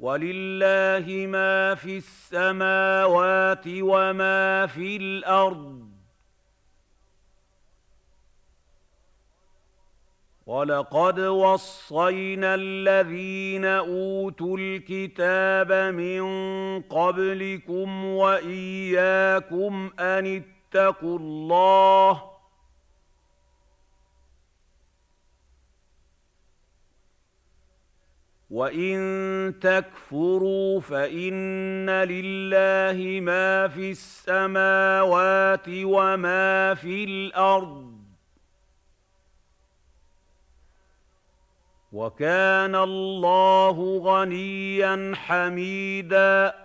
وَلِلَّهِ مَا فِي السَّمَاوَاتِ وَمَا فِي الْأَرْضِ ۗ وَلَقَدْ وَصَّيْنَا الَّذِينَ أُوتُوا الْكِتَابَ مِن قَبْلِكُمْ وَإِيَّاكُمْ أَنِ اتَّقُوا اللَّهَ ۚ وَإِن تَكْفُرُوا فَإِنَّ لِلَّهِ مَا فِي السَّمَاوَاتِ وَمَا فِي الْأَرْضِ ۚ وَكَانَ اللَّهُ غَنِيًّا حَمِيدًا.